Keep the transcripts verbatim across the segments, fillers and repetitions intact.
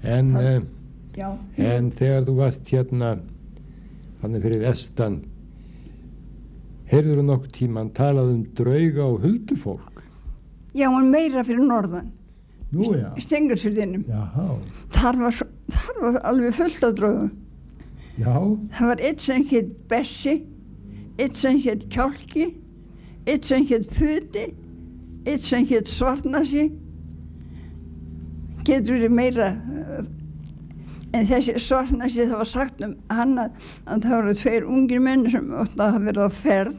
En, uh, Já. en þegar þú varst hérna þannig fyrir vestan, heyrðurðu nokkuð tíman talað um drauga og huldufólk? Já, en meira fyrir norðan. Nú já. Í Steingrímsfirðinum. Jáhá. Þar var, svo, þar var alveg fullt af draugum. Já. Það var eitt sem hétt Bessi, eitt sem hétt Kjálki, eitt sem hétt Puti, eitt sem hétt Svartnasi. Getur verið meira. En þessi Svartnasi, það var sagt um hann að, að það voru tveir ungir menn sem ótt að hafa verið á ferð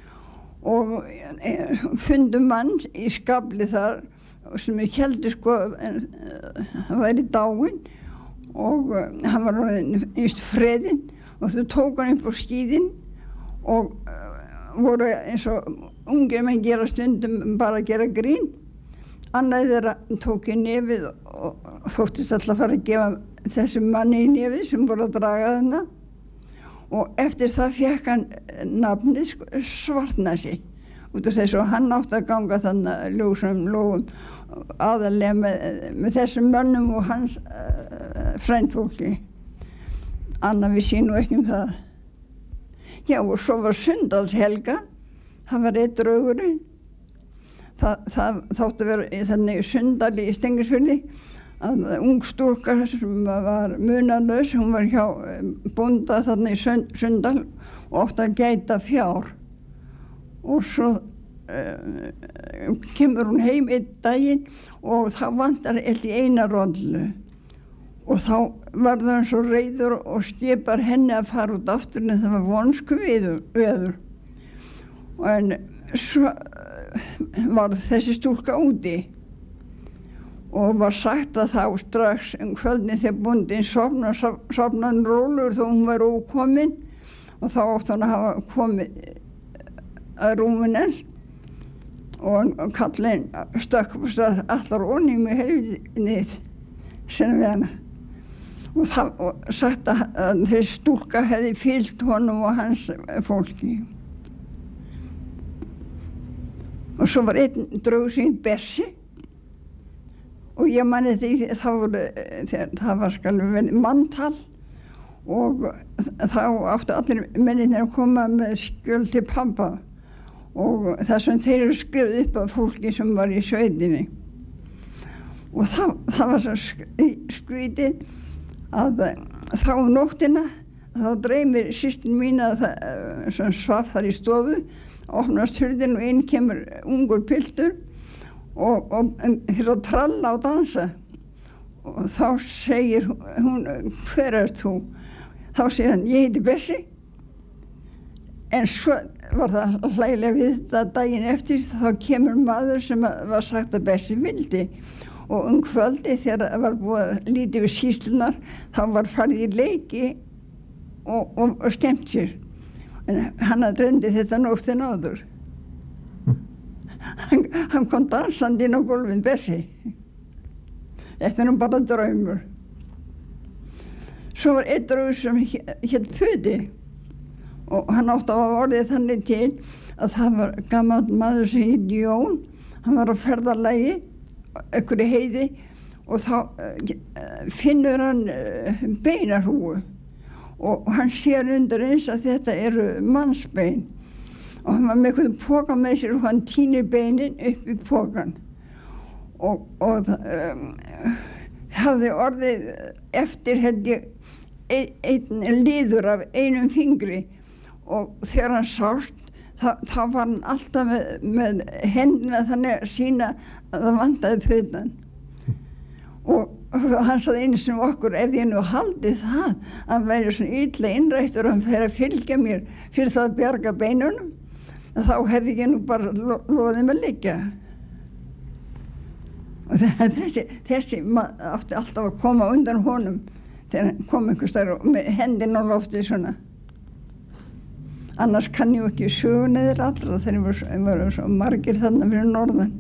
og e, fundu mann í skafli þar sem er heldur sko, en það væri dáinn og uh, hann var íst freðinn og þau tók hann upp á skíðin og uh, voru eins og ungir menn gera stundum bara að gera grín. Annað þeirra tók í nefið og, og þóttist alltaf að fara að gefa þessum manni í nefið sem voru að draga þarna og eftir það fékk hann nafni Svartnasi út af þess og hann átti að ganga þannig ljósum lófum aðalega með, með þessum mönnum og hans uh, frændfólki. Annað við sín og ekki um það. Já, og svo var Sundalshelga, það var eitt draugurinn. Það, það þátti að vera þannig Sundal í Steingrímsfirði að ung stúlka sem var munalaus, hún var hjá bónda þannig í Sundal og átti að gæta fjár. Og svo uh, kemur hún heim einn daginn og þá vantar eitt í eina rollu. Og þá varð hann svo reiður og skipar henni að fara út aftur en það var vonsku veður. En svo var þessi stúlka úti og var sagt að þá strax um kvöldin þegar bóndinn sofna, sofna hann rólur þó hún var ókomin og þá átti hann að hafa komið að rúminu og kallinn stökk upp og stað allar onni með helvitið sem við hana og það og sagt að, að þessi stúlka hefði fylgt honum og hans fólki. Og svo var einn draugur sem hét Bessi og ég mani þetta þá voru, það var skal manntal og þá áttu allir menninir að koma með skjöld til pabba og það sem þeir eru skrifið upp af fólki sem var í sveitinni. Og það, það var svo skrítið að þá um nóttina þá dreymir systir mín að það sem svaf þar í stofu opnast hurðin og inn kemur ungur piltur og, og fyrir að tralla og dansa og þá segir hún, hver er þú? Þá segir hann, ég heiti Bessi. En svo var það hlægilega við þetta daginn eftir þá kemur maður sem var sagt að Bessi vildi og um kvöldi þegar það var búið að lítið við sýslunar þá var farið í leiki og, og, og skemmt sér. En hann að dreymdi þetta nóttin áður. Hann, hann kom dansandi inn á gólfin Bessi. Þetta er nú bara draumur. Svo var einn draugur sem hét Puti og hann átti að hafa orðið þannig til að það var gamall maður sem hét Jón. Hann var á ferðalagi, einhverju heiði og þá uh, finnur hann uh, beinarhúfu. Og hann sér undir eins að þetta eru mannsbein og hann var með einhvern poka með sér og hann tínir beinin upp í pokan og, og um, hafði orðið eftir held ég ein, einn liður af einum fingri og þegar hann sást þá, þá var hann alltaf með, með hendina þannig að sína að það vantaði putan og hann sagði einu sem okkur ef ég nú haldi það að hann væri svona illa innrættur og hann fer að fylgja mér fyrir það að bjarga beinunum þá hefði ég nú bara lo loðið með liggja og þessi, þessi átti alltaf að koma undan honum þegar hann kom einhvers þar með hendin á lofti svona annars kann ég ekki söguna þeir allra þeir voru, voru svo margir þarna fyrir norðan.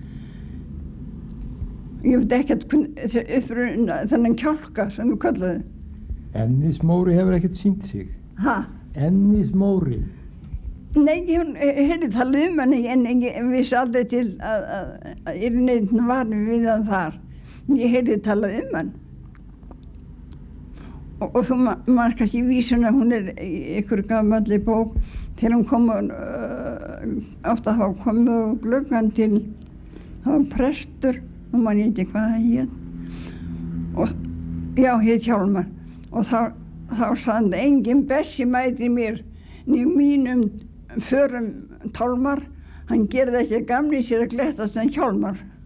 Ég veit ekkert uppruna þennan kjálka sem þú kallaði. Ennismóri hefur ekkert sýnt sig. Hæ? Ennismóri. Nei, ég heyrði talað um hann en ég vissi aldrei til að, að, að yrneitin var við hann þar. Ég heyrði talað um hann. og, og þú maður kannski vísuna, hún er í ykkur gamalli bók, þegar hún kom uh, átt að hafa komið á gluggann til, það var prestur, nú man ég ekki hvað það hét, og já, hét Hjálmar, og þá, þá sann engin Bessi mætir mér, ný mínum förum tálmar, hann gerði ekki gamni sér að glettast en Hjálmar.